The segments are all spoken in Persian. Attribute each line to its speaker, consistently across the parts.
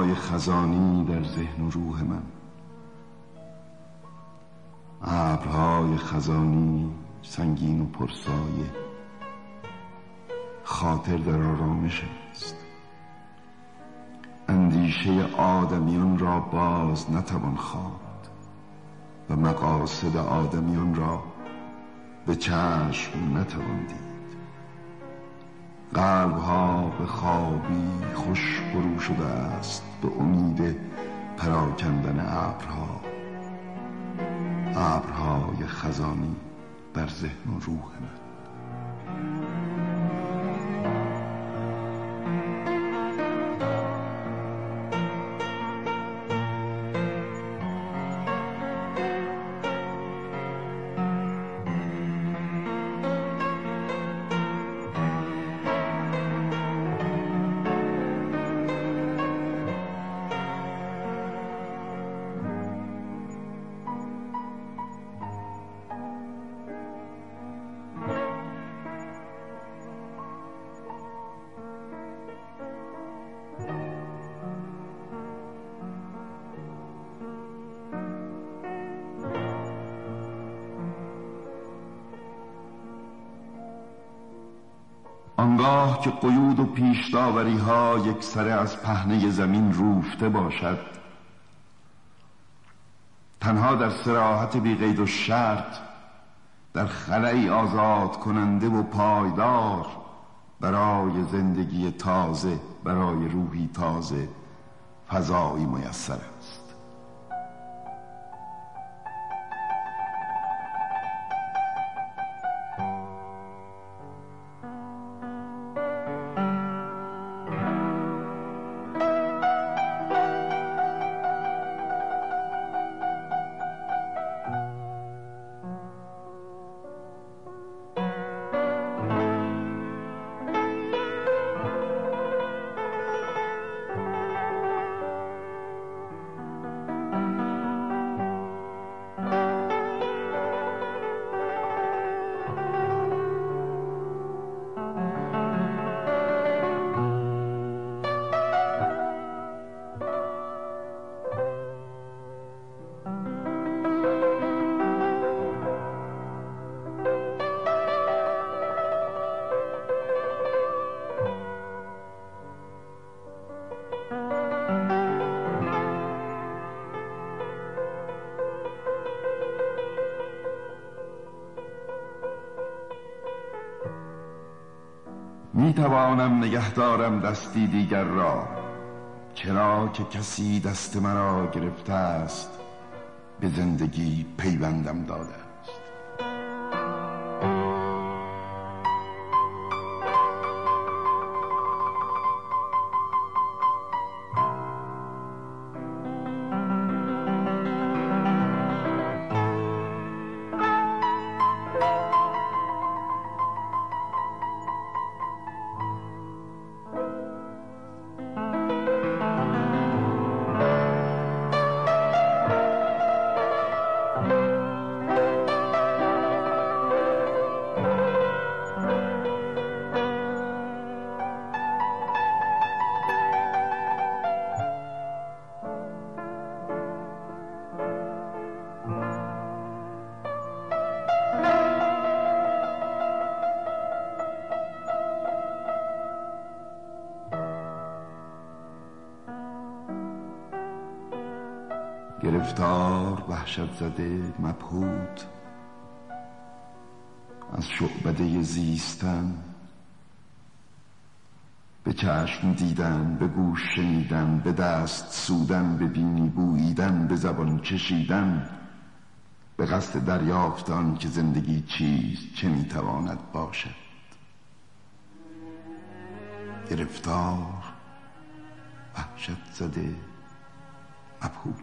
Speaker 1: ابرهای خزانی در ذهن و روح من، ابرهای خزانی سنگین و پرسایه، خاطر در آرامش است. اندیشه آدمیان را باز نتوان خواند و مقاصد آدمیان را به چشم نتوان دید. قلبها به خوابی خوش فرو شده است به امید پراکندن ابرها، ابرهای خزانی در ذهن و روح من. آنگاه که قیود و پیشداوری ها یک سره از پهنه زمین روفته باشد، تنها در صراحت بی قید و شرط، در خلایی آزاد کننده و پایدار برای زندگی تازه، برای روحی تازه، فضایی میسر است. می توانم نگه دارم دستی دیگر را، چرا که کسی دست مرا گرفته است، به زندگی پیوندم داده است. گرفتار، وحشت زده، مبهوت از شعبده زیستن، به چشم دیدن، به گوش شنیدن، به دست سودن، به بینی بوییدن، به زبان چشیدن، به قصد دریافت آن که زندگی چیست، چه میتواند باشد. گرفتار، وحشت زده، مبهوت.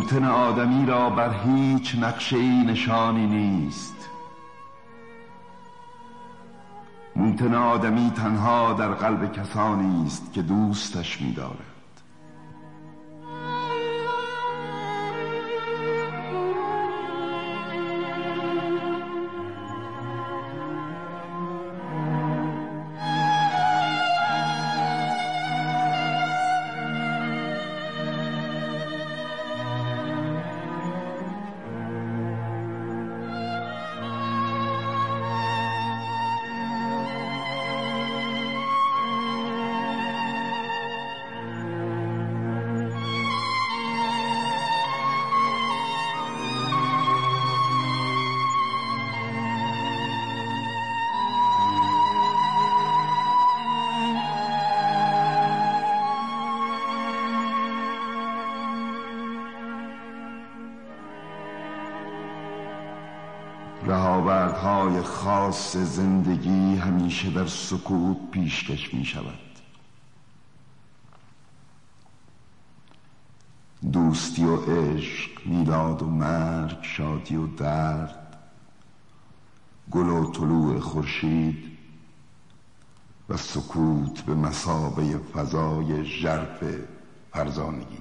Speaker 1: موطن آدمی را بر هیچ نقشه‌ای نشانی نیست. موطن آدمی تنها در قلب کسانی است که دوستش می‌دارد. رهاوردهای خاص زندگی همیشه در سکوت پیشکش می شود. دوستی و عشق، میلاد و مرگ، شادی و درد، گل و طلوع خورشید و سکوت به مثابه فضای ژرف فرزانگی.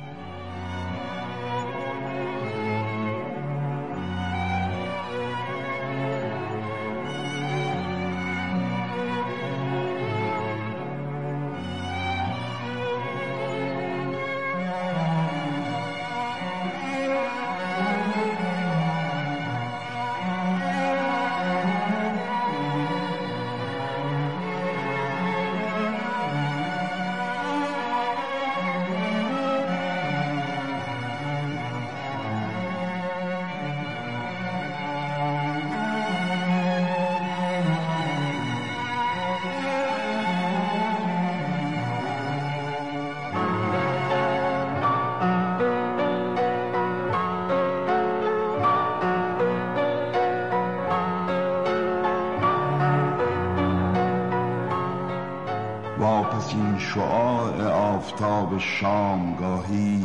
Speaker 1: واپس این شعاع آفتاب شامگاهی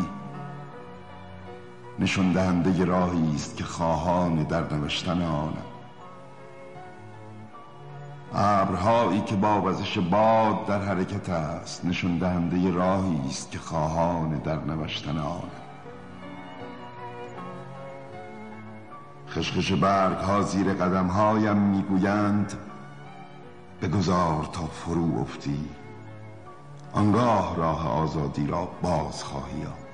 Speaker 1: نشان دهنده راهی است که خواهان در نوشتن آنم. ابرهایی که با وزش باد در حرکت است نشان دهنده راهی است که خواهان در نوشتن آنم. خشخش برگ ها زیر قدم هایم میگویند بگذار تا فرو افتی، آنگاه راه آزادی را باز خواهی یافت.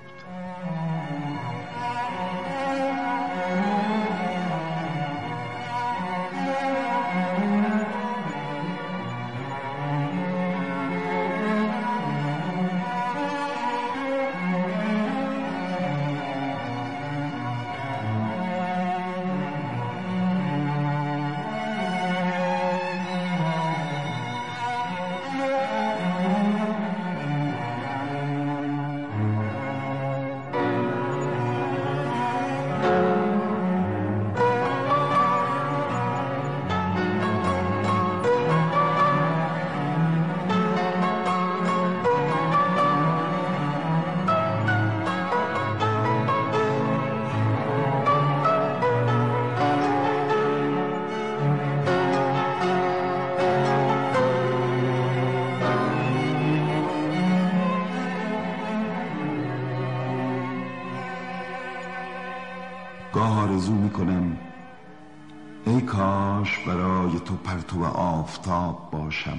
Speaker 1: گاه آرزو میکنم ای کاش برای تو پرتو آفتاب باشم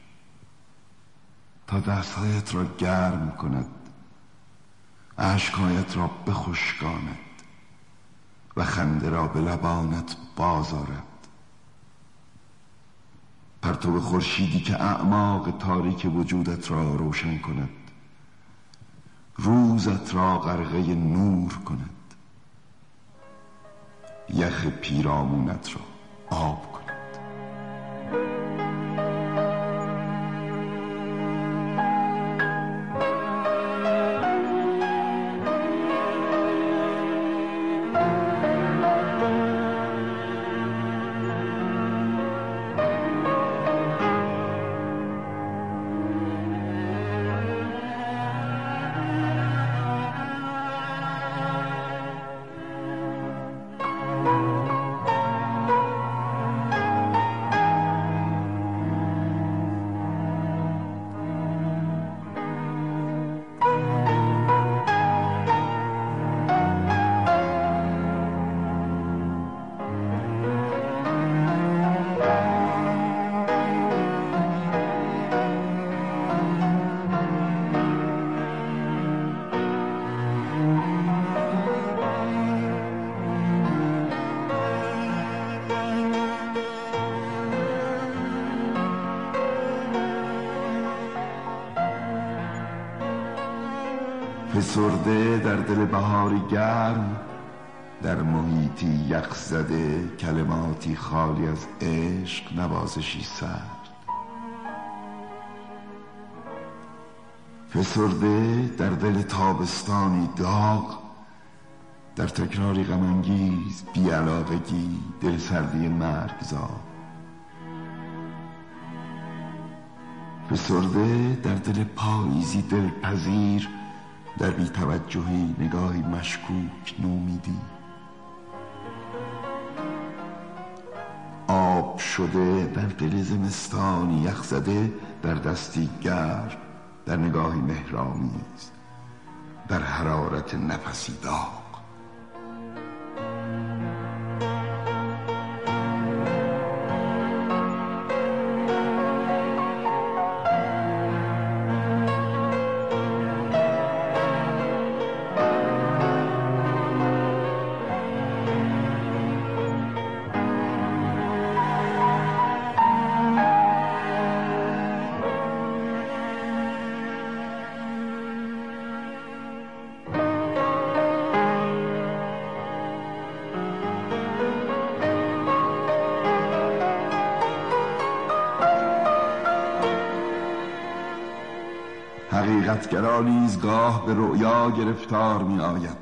Speaker 1: تا دستهایت را گرم کند، اشکهایت را بخشکاند و خنده را به لبانت بازآرد. پرتو خورشیدی که اعماق تاریک وجودت را روشن کند، روزت را غرقه نور کند، یخ پیرامونت را آب کند. فسرده در دل بهاری گرم، در محیطی یخ زده کلماتی خالی از عشق، نوازشی سرد. فسرده در دل تابستانی داغ، در تکراری غم‌انگیز بی‌علاقگی، دل سردی مرگزار. فسرده در دل پاییزی دلپذیر، در بی‌توجهی نگاهی مشکوک نومیدی. آب شده در دل زمستانی یخ زده، در دستی گرم، در نگاهی مهرآمیز، در حرارت نفسی داغ. حقیقتگرا نیز گاه به رؤیا گرفتار می آید،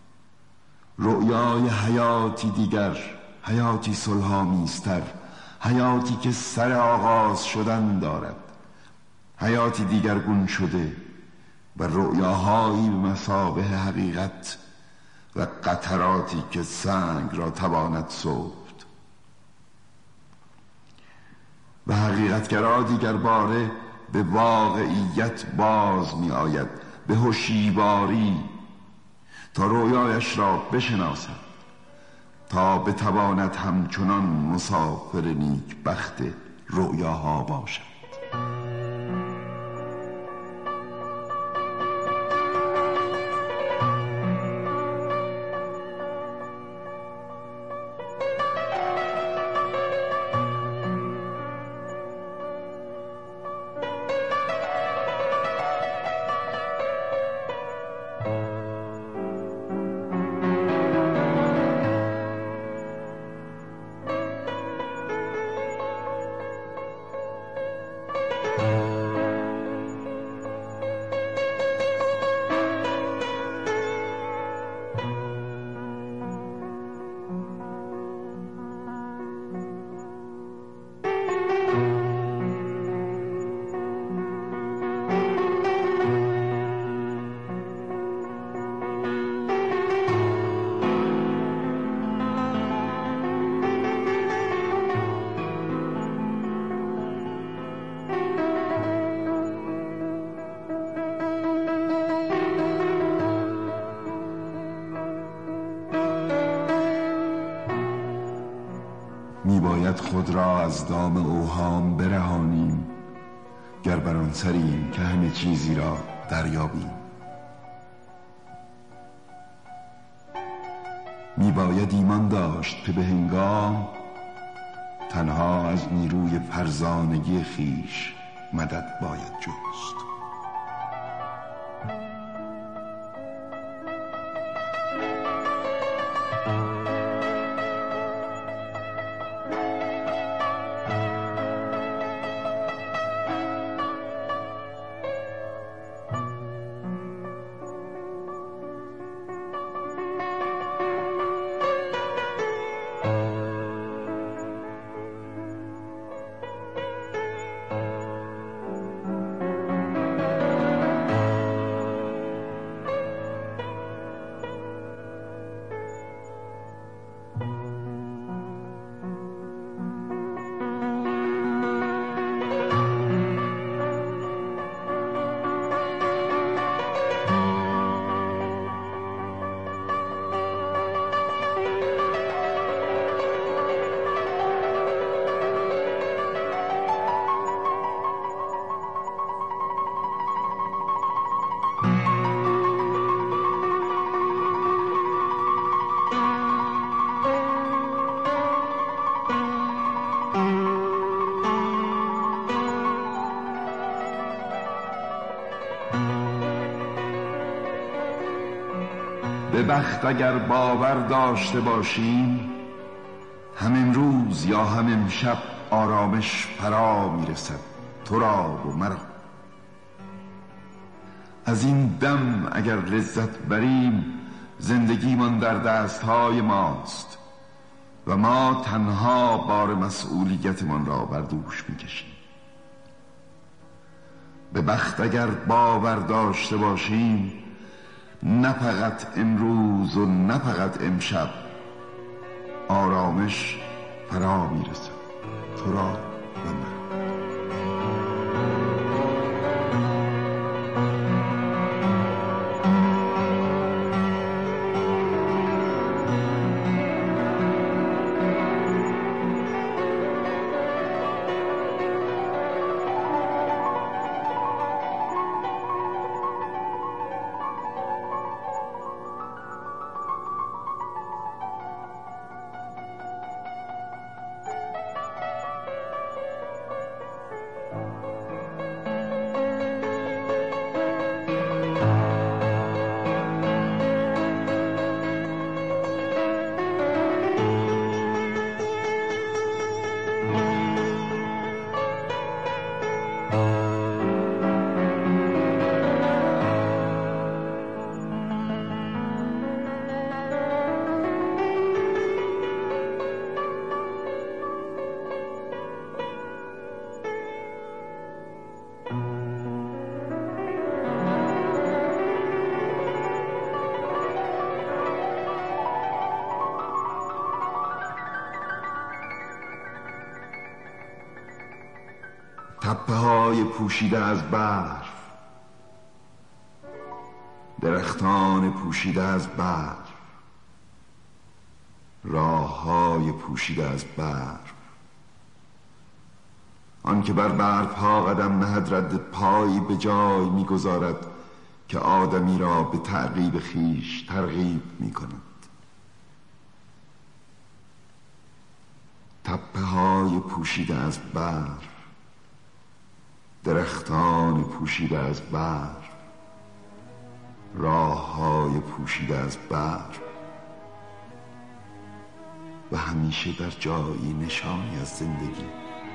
Speaker 1: رؤیای حیاتی دیگر، حیاتی صلح‌آمیزتر، حیاتی که سر آغاز شدن دارد، حیاتی دیگرگون شده و رؤیاهایی به مثابه حقیقت و قطراتی که سنگ را تواند سفت. و حقیقتگرا دیگر باره به واقعیت باز می آید، به هوشیواری، تا رویایش را بشناسد، تا بتواند همچنان مسافر نیکبخت رؤیاها باشد. میباید خود را از دام اوهام برهانیم، گر بر آن سریم که همه چیزی را دریابیم. میباید ایمان داشت که به هنگام تنها از نیروی فرزانگی خویش مدد باید جست. به بخت اگر باور داشته باشیم، هم امروز یا هم امشب آرامش فرا میرسد تو را و مرا. از این دم اگر لذت بریم، زندگیمان در دستهای ماست و ما تنها بار مسئولیتمان را بر دوش میکشیم. به بخت اگر باور داشته باشیم، نه فقط امروز و نه فقط امشب آرامش فرا میرسد تو را و من. تپه های پوشیده از برف، درختان پوشیده از برف، راه های پوشیده از برف. آن که بر برف ها قدم نهد رد پایی به جای میگذارد که آدمی را به تعقیب خویش ترغیب میکند. تپه های پوشیده از برف، درختان پوشیده از برف، راه های پوشیده از برف و همیشه در جایی نشانی از زندگی.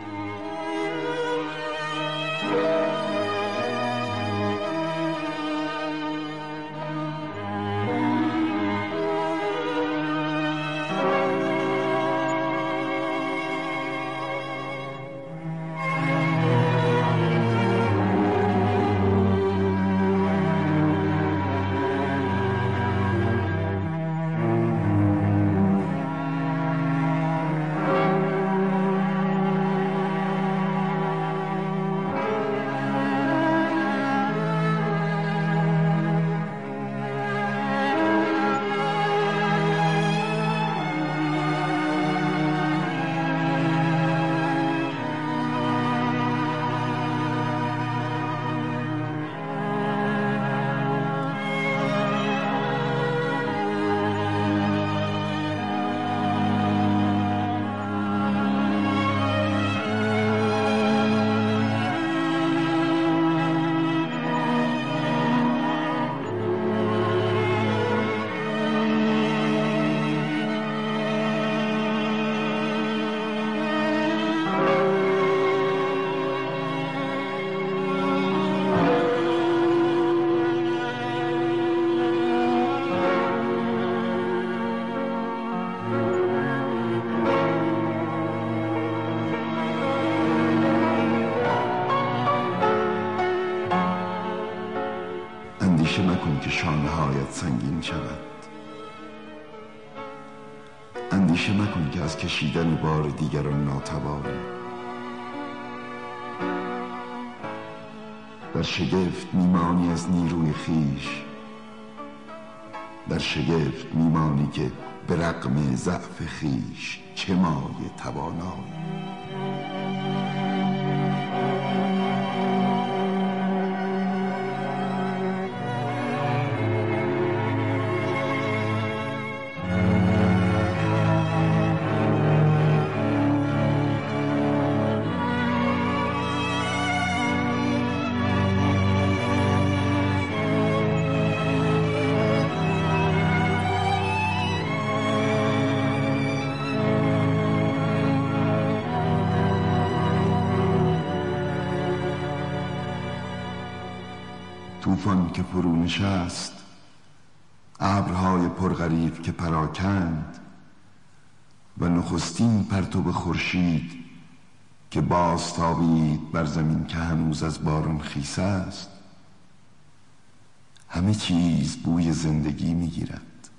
Speaker 1: اندیشه مکن که شانه هایت سنگین شود. اندیشه مکن که از کشیدن بار دیگران ناتوانی. در شگفت میمانی از نیروی خویش، در شگفت میمانی که به رغم ضعف خویش چه مایه توانایی. طوفان که فرو نشست، ابرهای پرغریب که پراکند و نخستین پرتو خورشید که بازتابید بر زمین که هنوز از باران خیس است، همه چیز بوی زندگی میگیرد.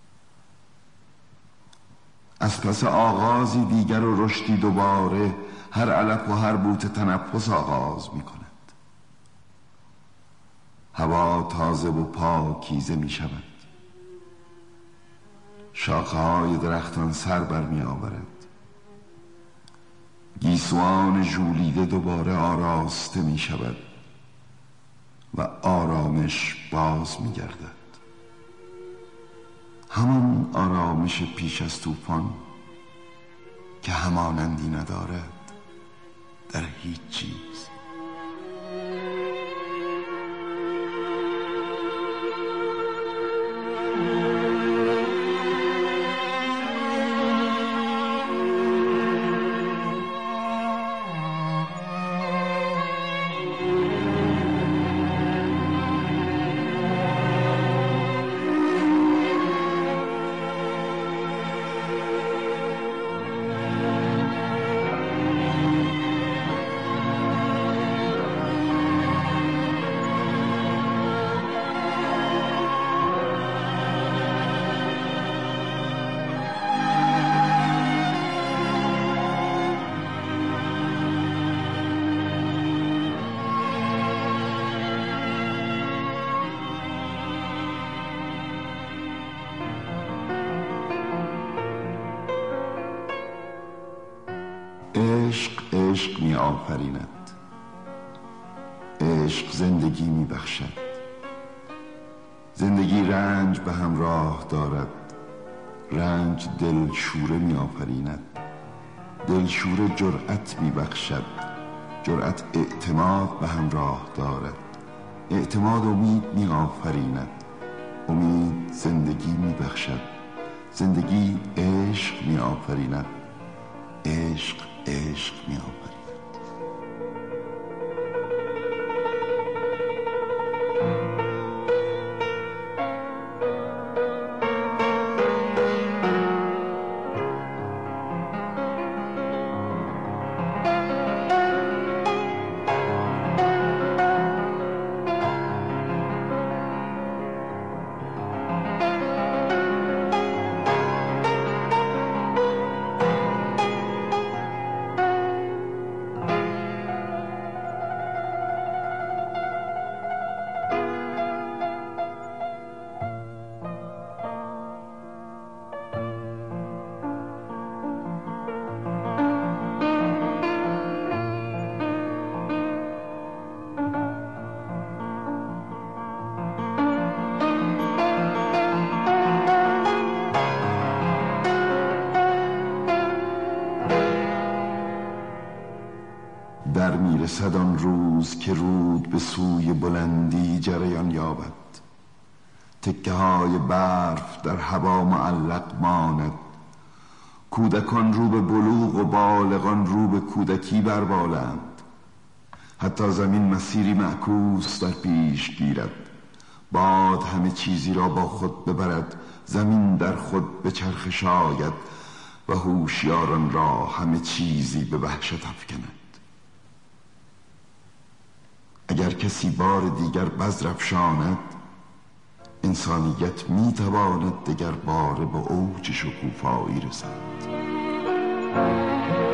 Speaker 1: از پس آغازی دیگر و رشدی دوباره هر علف و هر بوته تنفس آغاز میکند. هوا تازه و پاکیزه میشود. شاخه‌های درختان سر برمی آورد. گیسوان ژولیده دوباره آراسته می شود و آرامش باز می گردد. همان آرامش پیش از طوفان که همانندی ندارد در هیچ چیز. عشق می آفریند. عشق زندگی می بخشد. زندگی رنج به همراه دارد. رنج دلشوره می آفریند. دلشوره جرأت می بخشد. جرأت اعتماد به همراه دارد. اعتماد امید می آفریند. امید زندگی می بخشد. زندگی عشق می آفریند. عشق می آفریند. در میرسد آن روز که رود به سوی بلندی جریان یابد. تکه های برف در هوا معلق ماند. کودکان رو به بلوغ و بالغان رو به کودکی بربالند. حتی زمین مسیری معکوس در پیش گیرد. باد همه چیزی را با خود ببرد. زمین در خود به چرخ شاید و هوشیاران را همه چیزی به وحشت افکند. اگر کسی بار دیگر بذر افشاند، انسانیت میتواند دگر بار به اوج شکوفایی رسد.